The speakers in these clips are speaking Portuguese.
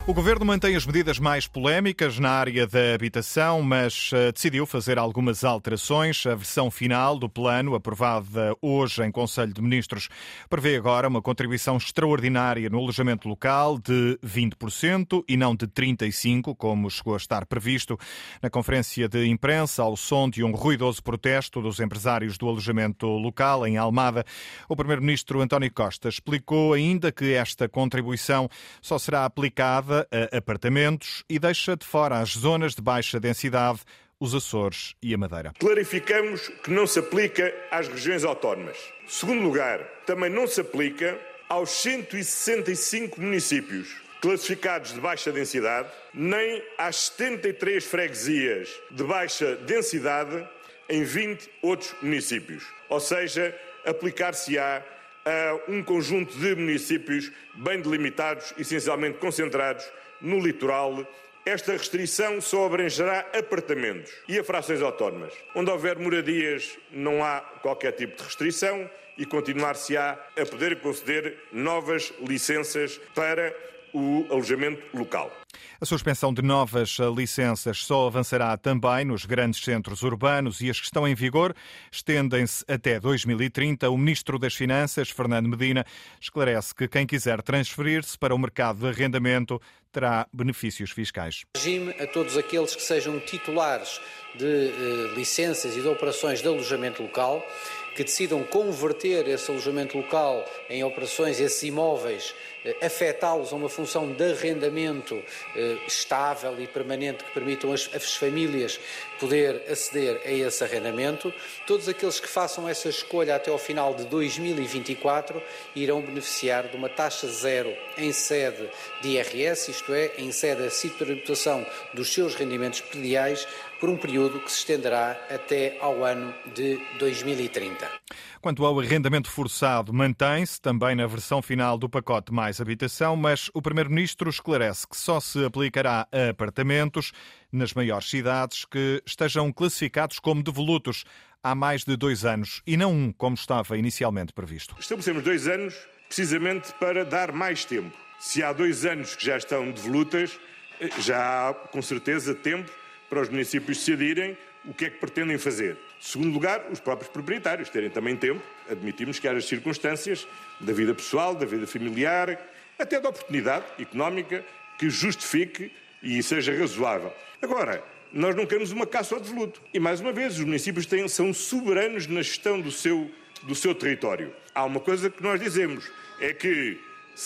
O Governo mantém as medidas mais polémicas na área da habitação, mas decidiu fazer algumas alterações. A versão final do plano, aprovada hoje em Conselho de Ministros, prevê agora uma contribuição extraordinária no alojamento local de 20% e não de 35%, como chegou a estar previsto. Na conferência de imprensa, ao som de um ruidoso protesto dos empresários do alojamento local em Almada, o Primeiro-Ministro António Costa explicou ainda que esta contribuição só será aplicada a apartamentos e deixa de fora as zonas de baixa densidade, os Açores e a Madeira. Clarificamos que não se aplica às regiões autónomas. Segundo lugar, também não se aplica aos 165 municípios classificados de baixa densidade, nem às 73 freguesias de baixa densidade em 20 outros municípios. Ou seja, aplicar-se-á a um conjunto de municípios bem delimitados, essencialmente concentrados no litoral. Esta restrição só abrangerá apartamentos e a frações autónomas. Onde houver moradias não há qualquer tipo de restrição e continuar-se-á a poder conceder novas licenças para o alojamento local. A suspensão de novas licenças só avançará também nos grandes centros urbanos e as que estão em vigor estendem-se até 2030. O Ministro das Finanças, Fernando Medina, esclarece que quem quiser transferir-se para o mercado de arrendamento terá benefícios fiscais. Regime a todos aqueles que sejam titulares de licenças e de operações de alojamento local, que decidam converter esse alojamento local em operações, esses imóveis, afetá-los a uma função de arrendamento estável e permanente que permitam às famílias poder aceder a esse arrendamento. Todos aqueles que façam essa escolha até ao final de 2024 irão beneficiar de uma taxa zero em sede de IRS, isto é, em sede da tributação dos seus rendimentos prediais, por um período que se estenderá até ao ano de 2030. Quanto ao arrendamento forçado, mantém-se também na versão final do pacote Mais Habitação, mas o Primeiro-Ministro esclarece que só se aplicará a apartamentos nas maiores cidades que estejam classificados como devolutos há mais de 2 anos e não um, como estava inicialmente previsto. Estabelecemos 2 anos precisamente para dar mais tempo. Se há 2 anos que já estão devolutas, já há com certeza tempo para os municípios decidirem o que é que pretendem fazer. Segundo lugar, os próprios proprietários terem também tempo. Admitimos que haja circunstâncias da vida pessoal, da vida familiar, até da oportunidade económica que justifique e seja razoável. Agora, nós não queremos uma caça ao devoluto. E, mais uma vez, os municípios são soberanos na gestão do seu território. Há uma coisa que nós dizemos, é que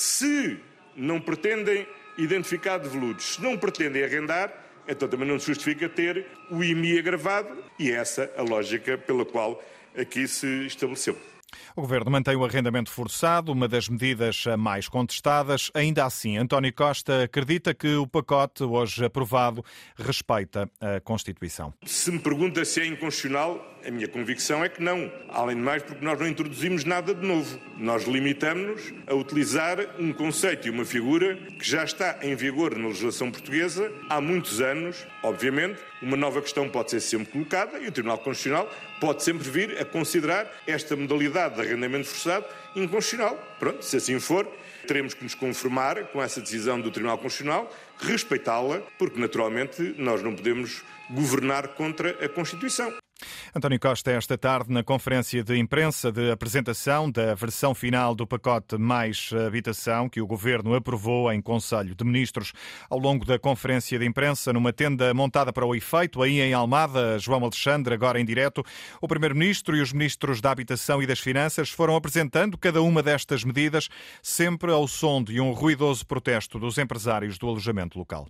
se não pretendem identificar devolutos, se não pretendem arrendar, então também não se justifica ter o IMI agravado e é essa a lógica pela qual aqui se estabeleceu. O Governo mantém o arrendamento forçado, uma das medidas mais contestadas. Ainda assim, António Costa acredita que o pacote hoje aprovado respeita a Constituição. Se me pergunta se é inconstitucional, a minha convicção é que não. Além de mais, porque nós não introduzimos nada de novo. Nós limitamos-nos a utilizar um conceito e uma figura que já está em vigor na legislação portuguesa há muitos anos. Obviamente, uma nova questão pode ser sempre colocada e o Tribunal Constitucional pode sempre vir a considerar esta modalidade de arrendamento forçado inconstitucional. Pronto, se assim for, teremos que nos conformar com essa decisão do Tribunal Constitucional, respeitá-la, porque naturalmente nós não podemos governar contra a Constituição. António Costa, esta tarde, na conferência de imprensa de apresentação da versão final do pacote Mais Habitação, que o Governo aprovou em Conselho de Ministros. Ao longo da conferência de imprensa, numa tenda montada para o efeito, aí em Almada, João Alexandre, agora em direto, o Primeiro-Ministro e os Ministros da Habitação e das Finanças foram apresentando cada uma destas medidas, sempre ao som de um ruidoso protesto dos empresários do alojamento local.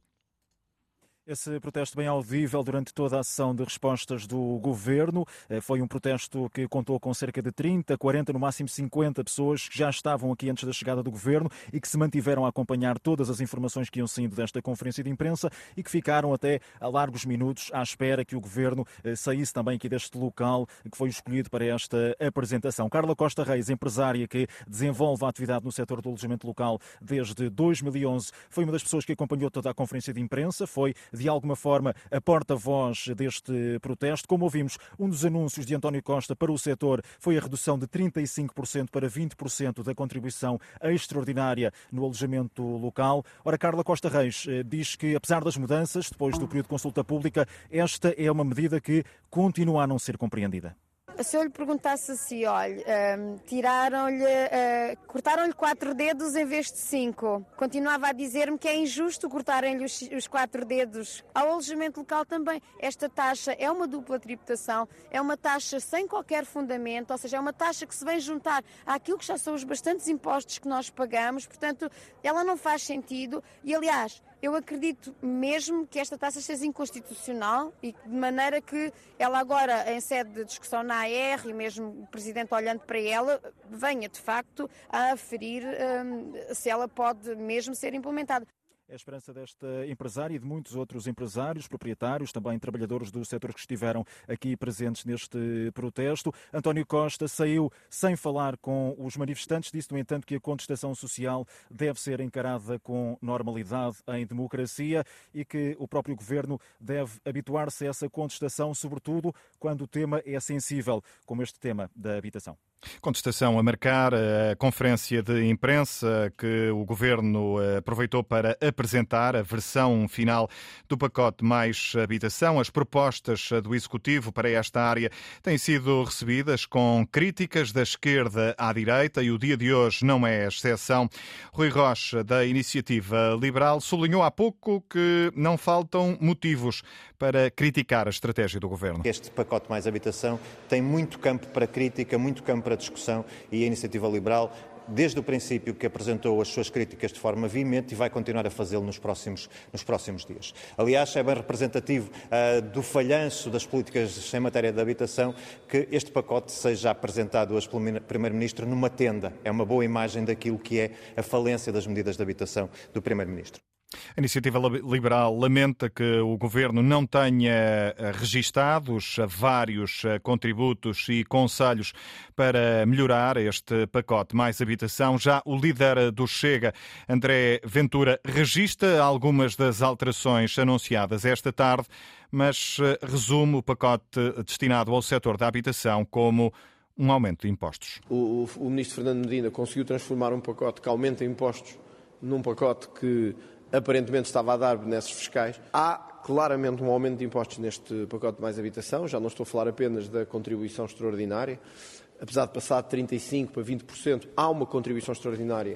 Esse protesto bem audível durante toda a sessão de respostas do Governo. Foi um protesto que contou com cerca de 30, 40, no máximo 50 pessoas que já estavam aqui antes da chegada do Governo e que se mantiveram a acompanhar todas as informações que iam saindo desta conferência de imprensa e que ficaram até a largos minutos à espera que o Governo saísse também aqui deste local que foi escolhido para esta apresentação. Carla Costa Reis, empresária que desenvolve a atividade no setor do alojamento local desde 2011, foi uma das pessoas que acompanhou toda a conferência de imprensa, foi de alguma forma, a porta-voz deste protesto. Como ouvimos, um dos anúncios de António Costa para o setor foi a redução de 35% para 20% da contribuição extraordinária no alojamento local. Ora, Carla Costa Reis diz que, apesar das mudanças, depois do período de consulta pública, esta é uma medida que continua a não ser compreendida. Se eu lhe perguntasse assim, olha, cortaram-lhe 4 dedos em vez de 5, continuava a dizer-me que é injusto cortarem-lhe os 4 dedos. Ao alojamento local também, esta taxa é uma dupla tributação, é uma taxa sem qualquer fundamento, ou seja, é uma taxa que se vem juntar àquilo que já são os bastantes impostos que nós pagamos, portanto, ela não faz sentido e, aliás, eu acredito mesmo que esta taxa seja inconstitucional e de maneira que ela agora, em sede de discussão na AR e mesmo o Presidente olhando para ela, venha de facto a aferir se ela pode mesmo ser implementada. É a esperança desta empresária e de muitos outros empresários, proprietários, também trabalhadores do setor que estiveram aqui presentes neste protesto. António Costa saiu sem falar com os manifestantes, disse, no entanto, que a contestação social deve ser encarada com normalidade em democracia e que o próprio governo deve habituar-se a essa contestação, sobretudo quando o tema é sensível, como este tema da habitação. Contestação a marcar a conferência de imprensa que o Governo aproveitou para apresentar a versão final do pacote Mais Habitação. As propostas do Executivo para esta área têm sido recebidas com críticas da esquerda à direita e o dia de hoje não é exceção. Rui Rocha, da Iniciativa Liberal, sublinhou há pouco que não faltam motivos para criticar a estratégia do Governo. Este pacote Mais Habitação tem muito campo para crítica, muito campo para discussão e a Iniciativa Liberal, desde o princípio que apresentou as suas críticas de forma veemente e vai continuar a fazê-lo nos próximos dias. Aliás, é bem representativo do falhanço das políticas em matéria de habitação que este pacote seja apresentado hoje pelo Primeiro-Ministro numa tenda. É uma boa imagem daquilo que é a falência das medidas de habitação do Primeiro-Ministro. A Iniciativa Liberal lamenta que o Governo não tenha registado os vários contributos e conselhos para melhorar este pacote Mais Habitação. Já o líder do Chega, André Ventura, registra algumas das alterações anunciadas esta tarde, mas resume o pacote destinado ao setor da habitação como um aumento de impostos. O ministro Fernando Medina conseguiu transformar um pacote que aumenta impostos num pacote que aparentemente estava a dar benesses fiscais. Há claramente um aumento de impostos neste pacote de Mais Habitação, já não estou a falar apenas da contribuição extraordinária, apesar de passar de 35% para 20%, há uma contribuição extraordinária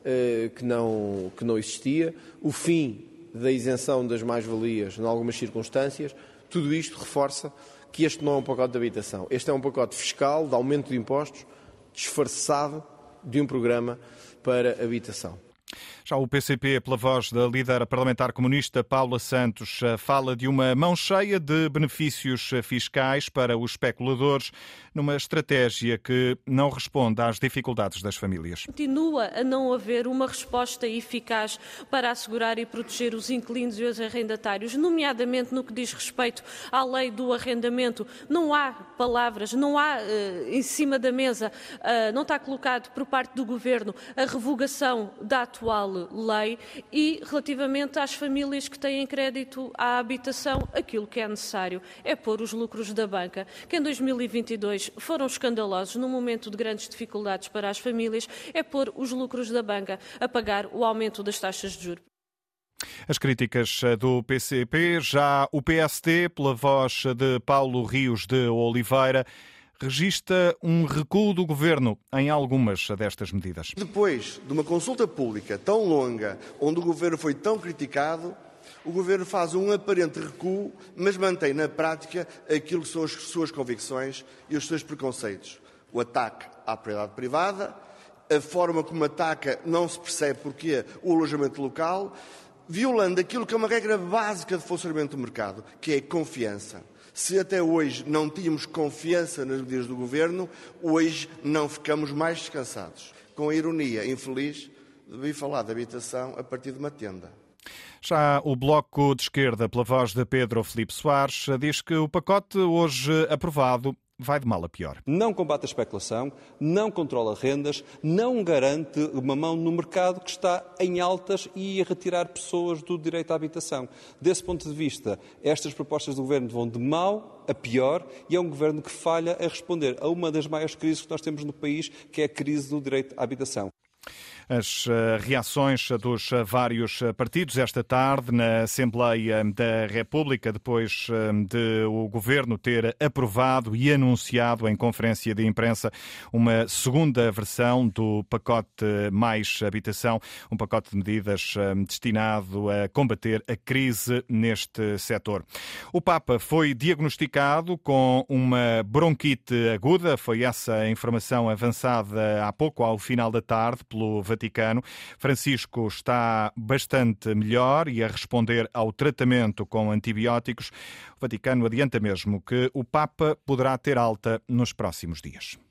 que não existia, o fim da isenção das mais-valias em algumas circunstâncias, tudo isto reforça que este não é um pacote de habitação, este é um pacote fiscal de aumento de impostos disfarçado de um programa para habitação. Já o PCP, pela voz da líder parlamentar comunista Paula Santos, fala de uma mão cheia de benefícios fiscais para os especuladores, numa estratégia que não responde às dificuldades das famílias. Continua a não haver uma resposta eficaz para assegurar e proteger os inquilinos e os arrendatários, nomeadamente no que diz respeito à lei do arrendamento. Não há palavras, não há em cima da mesa, não está colocado por parte do Governo a revogação da atual lei e, relativamente às famílias que têm crédito à habitação, aquilo que é necessário é pôr os lucros da banca, que em 2022 foram escandalosos num momento de grandes dificuldades para as famílias, é pôr os lucros da banca a pagar o aumento das taxas de juros. As críticas do PCP, já o PSD, pela voz de Paulo Rios de Oliveira, registra um recuo do Governo em algumas destas medidas. Depois de uma consulta pública tão longa, onde o Governo foi tão criticado, o Governo faz um aparente recuo, mas mantém na prática aquilo que são as suas convicções e os seus preconceitos. O ataque à propriedade privada, a forma como ataca não se percebe porquê o alojamento local, violando aquilo que é uma regra básica de funcionamento do mercado, que é a confiança. Se até hoje não tínhamos confiança nas medidas do Governo, hoje não ficamos mais descansados. Com a ironia infeliz de vir falar de habitação a partir de uma tenda. Já o Bloco de Esquerda, pela voz de Pedro Filipe Soares, diz que o pacote hoje aprovado vai de mal a pior. Não combate a especulação, não controla rendas, não garante uma mão no mercado que está em altas e a retirar pessoas do direito à habitação. Desse ponto de vista, estas propostas do Governo vão de mal a pior e é um Governo que falha a responder a uma das maiores crises que nós temos no país, que é a crise do direito à habitação. As reações dos vários partidos esta tarde na Assembleia da República, depois de o Governo ter aprovado e anunciado em conferência de imprensa uma segunda versão do pacote Mais Habitação, um pacote de medidas destinado a combater a crise neste setor. O Papa foi diagnosticado com uma bronquite aguda, foi essa a informação avançada há pouco, ao final da tarde, pelo Vaticano. Francisco está bastante melhor e a responder ao tratamento com antibióticos. O Vaticano adianta mesmo que o Papa poderá ter alta nos próximos dias.